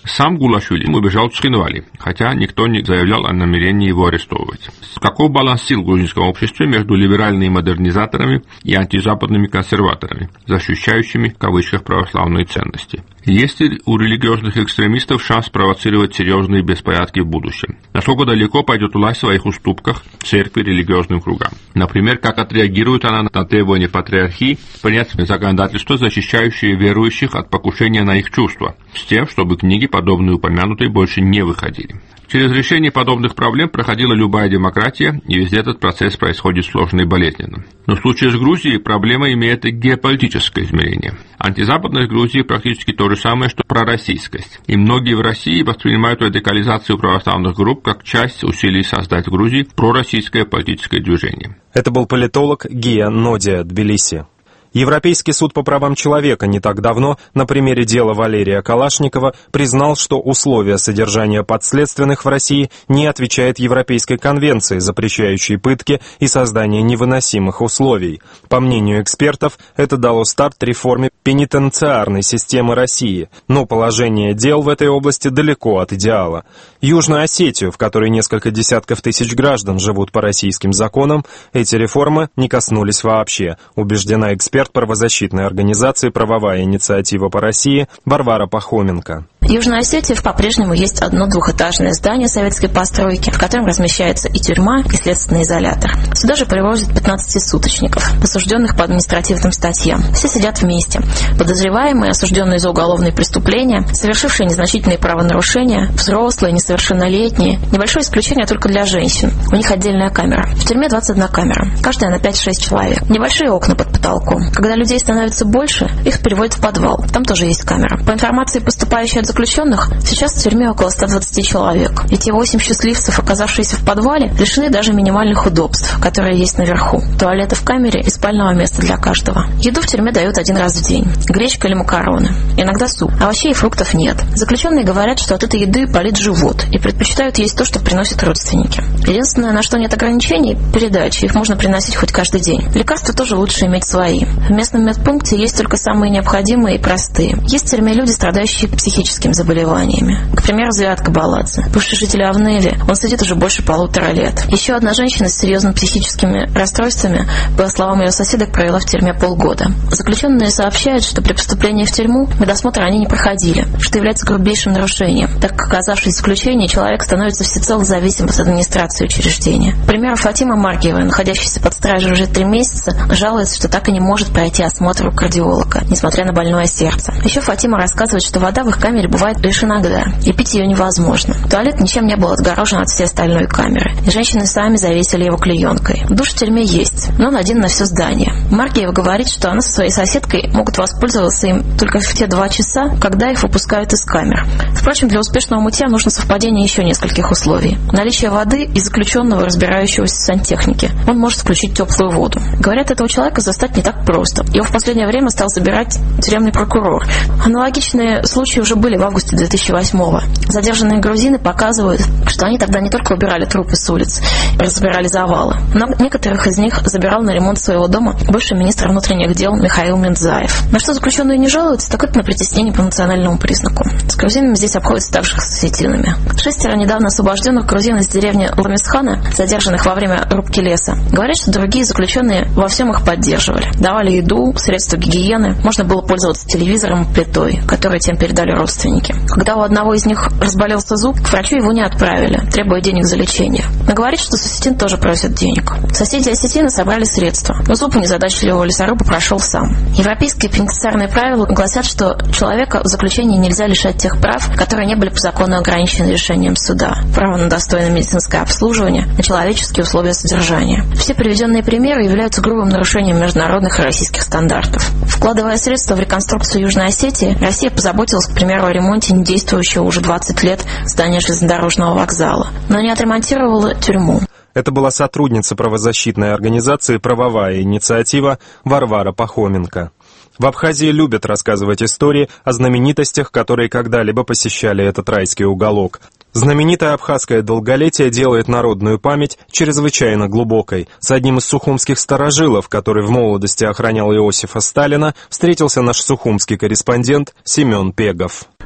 Сам Гулашвили убежал в Цхинвали, хотя никто не заявлял о намерении его арестовывать. Каков баланс сил в грузинском обществе между либеральными модернизаторами и антизападными консерваторами, защищающими в кавычках православные ценности? Есть ли у религиозных экстремистов шанс провоцировать серьезные беспорядки в будущем? Насколько далеко пойдет власть в своих уступках церкви религиозным кругам? Например, как отреагирует она на требование патриархии принять законодательство, защищающее верующих от покушения на их чувства, с тем, чтобы книги, подобные упомянутой, больше не выходили. Через решение подобных проблем проходила любая демократия, и везде этот процесс происходит сложно и болезненно. Но в случае с Грузией проблема имеет и геополитическое измерение. Антизападность Грузии практически то же самое, что пророссийскость. И многие в России воспринимают радикализацию православных групп как часть усилий создать в Грузии пророссийское политическое движение. Это был политолог Гия Нодия, Тбилиси. Европейский суд по правам человека не так давно на примере дела Валерия Калашникова признал, что условия содержания подследственных в России не отвечают Европейской конвенции, запрещающей пытки и создание невыносимых условий. По мнению экспертов, это дало старт реформе пенитенциарной системы России, но положение дел в этой области далеко от идеала. Южную Осетию, в которой несколько десятков тысяч граждан живут по российским законам, эти реформы не коснулись вообще, убеждена эксперт правозащитной организации «Правовая инициатива по России» Варвара Пахоменко. В Южной Осетии по-прежнему есть одно двухэтажное здание советской постройки, в котором размещается и тюрьма, и следственный изолятор. Сюда же привозят пятнадцатисуточников, осужденных по административным статьям. Все сидят вместе. Подозреваемые, осужденные за уголовные преступления, совершившие незначительные правонарушения, взрослые, несовершеннолетние. Небольшое исключение только для женщин. У них отдельная камера. В тюрьме двадцать одна камера, каждая на пять-шесть человек. Небольшие окна под потолком. Когда людей становится больше, их переводят в подвал. Там тоже есть камера. По информации, поступающей от заключенных, сейчас в тюрьме около ста двадцати человек. И те восемь счастливцев, оказавшиеся в подвале, лишены даже минимальных удобств, которые есть наверху. Туалеты в камере и спального места для каждого. Еду в тюрьме дают один раз в день. Гречка или макароны. Иногда суп. Овощей и фруктов нет. Заключенные говорят, что от этой еды болит живот и предпочитают есть то, что приносят родственники. Единственное, на что нет ограничений – передачи. Их можно приносить хоть каждый день. Лекарства тоже лучше иметь свои. В местном медпункте есть только самые необходимые и простые. Есть в тюрьме люди, страдающие психическими заболеваниями. К примеру, Звят Кабаладзе, бывший житель Авневи, он сидит уже больше полутора лет. Еще одна женщина с серьезными психическими расстройствами, по словам ее соседок, провела в тюрьме полгода. Заключенные сообщают, что при поступлении в тюрьму медосмотр они не проходили, что является грубейшим нарушением, так как, оказавшись в заключении, человек становится всецело зависим от администрации учреждения. К примеру, Фатима Маргиева, находящаяся под стражей уже три месяца, жалуется, что так и не может пройти осмотр у кардиолога, несмотря на больное сердце. Еще Фатима рассказывает, что вода в их камере бывает лишь иногда, и пить ее невозможно. Туалет ничем не был отгорожен от всей остальной камеры, и женщины сами завесили его клеенкой. Душ в тюрьме есть, но он один на все здание. Маргиева говорит, что она со своей соседкой могут воспользоваться им только в те два часа, когда их выпускают из камер. Впрочем, для успешного мытья нужно совпадение еще нескольких условий. Наличие воды и заключенного, разбирающегося в сантехнике. Он может включить теплую воду. Говорят, этого человека застать не так просто. Его в последнее время стал забирать тюремный прокурор. Аналогичные случаи уже были в августе две тысячи восьмого. Задержанные грузины показывают, что они тогда не только убирали трупы с улиц, разбирали завалы, но некоторых из них забирал на ремонт своего дома бывший министр внутренних дел Михаил Миндзаев. На что заключенные не жалуются, так это на притеснение по национальному признаку. С грузинами здесь обходятся так же, как с осетинами. Шестеро недавно освобожденных грузин из деревни Ламисхана, задержанных во время рубки леса, говорят, что другие заключенные во всем их поддерживали. Давали еду, средства гигиены, можно было пользоваться телевизором и плитой, которые тем передали родственники. Когда у одного из них разболелся зуб, к врачу его не отправили, требуя денег за лечение. Но говорит, что с осетин тоже просят денег. Соседи осетины собрали средства, но зуб у незадачливого лесоруба прошел сам. Европейские пенитенциарные правила гласят, что человека в заключении нельзя лишать тех прав, которые не были по закону ограничены решением суда. Право на достойное медицинское обслуживание, на человеческие условия содержания. Все приведенные примеры являются грубым нарушением международных и российских стандартов. Вкладывая средства в реконструкцию Южной Осетии, Россия позаботилась, к примеру, о ремонте недействующего уже двадцать лет здания железнодорожного вокзала, но не отремонтировала тюрьму. Это была сотрудница правозащитной организации «Правовая инициатива» Варвара Пахоменко. В Абхазии любят рассказывать истории о знаменитостях, которые когда-либо посещали этот райский уголок. Знаменитое абхазское долголетие делает народную память чрезвычайно глубокой. С одним из сухумских старожилов, который в молодости охранял Иосифа Сталина, встретился наш сухумский корреспондент Семен Пегов.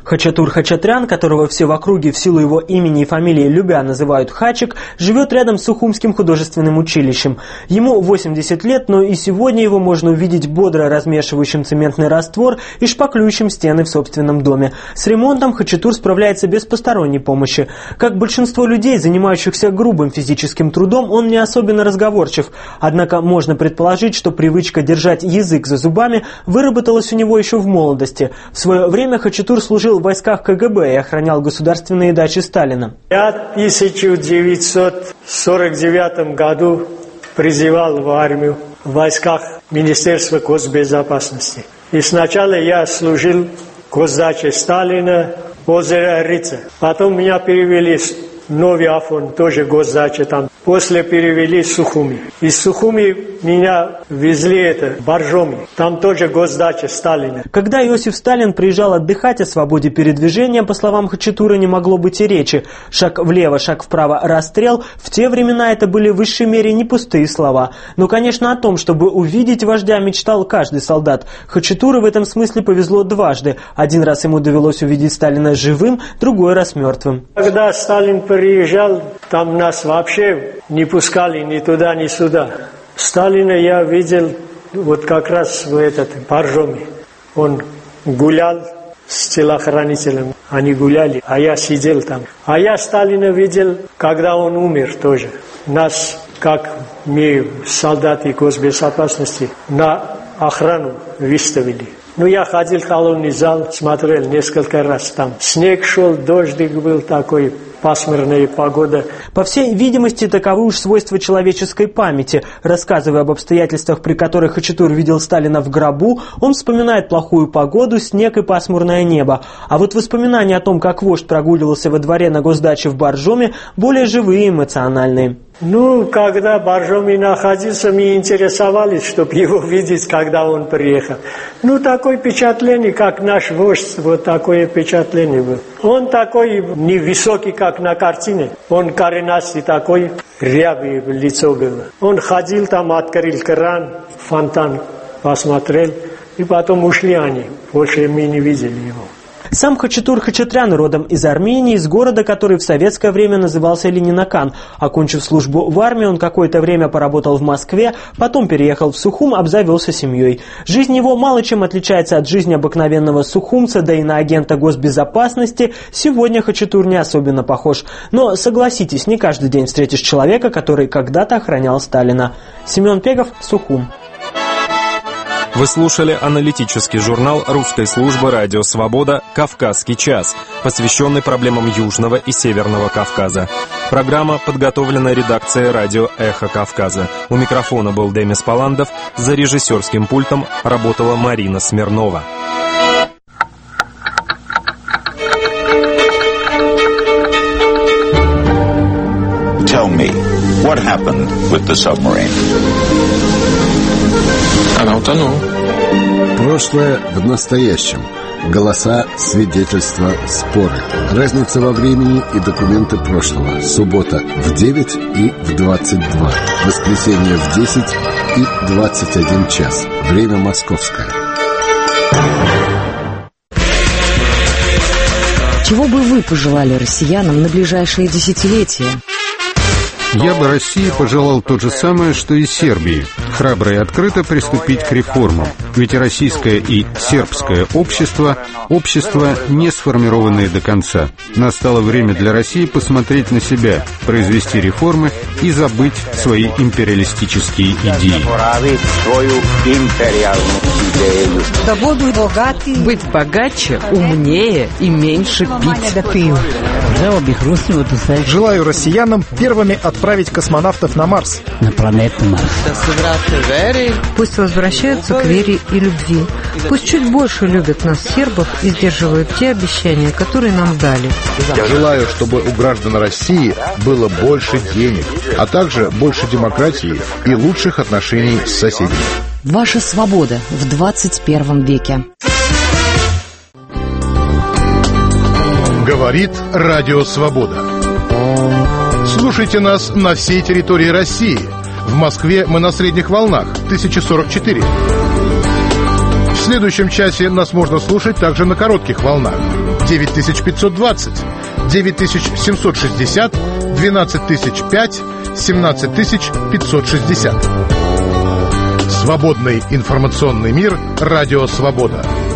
Хачатур Хачатрян, которого все в округе в силу его имени и фамилии любя называют Хачик, живет рядом с Сухумским художественным училищем. Ему восемьдесят лет, но и сегодня его можно увидеть бодро размешивающим цементный раствор и шпаклюющим стены в собственном доме. С ремонтом Хачатур справляется без посторонней помощи. Как большинство людей, занимающихся грубым физическим трудом, он не особенно разговорчив. Однако можно предположить, что привычка держать язык за зубами выработалась у него еще в молодости. В свое время Хачатур служил в войсках ка гэ бэ и охранял государственные дачи Сталина. Я в тысяча девятьсот сорок девятом году призывал в армию в войсках Министерства госбезопасности. И сначала я служил в госдаче Сталина, озеро Рица. Потом меня перевели в Новый Афон, тоже госдача там. После перевели в Сухуми. Из Сухуми меня везли это, Боржоми. Там тоже госдача Сталина. Когда Иосиф Сталин приезжал отдыхать, о свободе передвижения, по словам Хачатура, не могло быть и речи. Шаг влево, шаг вправо, расстрел. В те времена это были в высшей мере не пустые слова. Но, конечно, о том, чтобы увидеть вождя, мечтал каждый солдат. Хачатуру в этом смысле повезло дважды. Один раз ему довелось увидеть Сталина живым, другой раз мертвым. Когда Сталин приезжал, там нас вообще не пускали ни туда, ни сюда. Сталина я видел вот как раз в этот Боржоми. Он гулял с телохранителем. Они гуляли, а я сидел там. А я Сталина видел, когда он умер тоже. Нас, как мы, солдаты госбезопасности, на охрану выставили. Ну, я ходил в колонный зал, смотрел несколько раз там. Снег шел, дождик был такой, пасмурная погода. По всей видимости, таковы уж свойства человеческой памяти. Рассказывая об обстоятельствах, при которых Хачатур видел Сталина в гробу, он вспоминает плохую погоду, снег и пасмурное небо. А вот воспоминания о том, как вождь прогуливался во дворе на госдаче в Боржоми, более живые и эмоциональные. Ну, когда Боржоми находился, мы интересовались, чтобы его видеть, когда он приехал. Ну, такое впечатление, как наш вождь, вот такое впечатление было. Он такой невысокий, как на картине. Он коренастый такой, рябый лицо было. Он ходил там, открыл кран, фонтан посмотрел, и потом ушли они. Больше мы не видели его. Сам Хачатур Хачатрян родом из Армении, из города, который в советское время назывался Ленинакан. Окончив службу в армии, он какое-то время поработал в Москве, потом переехал в Сухум, обзавелся семьей. Жизнь его мало чем отличается от жизни обыкновенного сухумца, да и на агента госбезопасности сегодня Хачатур не особенно похож. Но, согласитесь, не каждый день встретишь человека, который когда-то охранял Сталина. Семен Пегов, Сухум. Вы слушали аналитический журнал русской службы «Радио Свобода» «Кавказский час», посвященный проблемам Южного и Северного Кавказа. Программа подготовлена редакцией радио «Эхо Кавказа». У микрофона был Демис Паландов, за режиссерским пультом работала Марина Смирнова. Tell me, what happened with the submarine? Она утонула. Прошлое в настоящем. Голоса, свидетельства, споры. Разница во времени и документы прошлого. Суббота в девять и в двадцать два. Воскресенье в десять и двадцать один час. Время московское. Чего бы вы пожелали россиянам на ближайшие десятилетия? Я бы России пожелал то же самое, что и Сербии. Храбро и открыто приступить к реформам. Ведь российское и сербское общество – общества, не сформированные до конца. Настало время для России посмотреть на себя, произвести реформы и забыть свои империалистические идеи. Быть богаче, умнее и меньше пить. Желаю россиянам первыми отправить космонавтов на Марс. На планету Марс. Пусть возвращаются к вере и любви. Пусть чуть больше любят нас, сербов, и сдерживают те обещания, которые нам дали. Я желаю, чтобы у граждан России было больше денег, а также больше демократии и лучших отношений с соседями. Ваша свобода в двадцать первом веке. Говорит Радио Свобода. Слушайте нас на всей территории России. В Москве мы на средних волнах тысяча сорок четыре. В следующем часе нас можно слушать также на коротких волнах девять тысяч пятьсот двадцать, девять тысяч семьсот шестьдесят, двенадцать тысяч пять, семнадцать тысяч пятьсот шестьдесят. Свободный информационный мир. Радио «Свобода».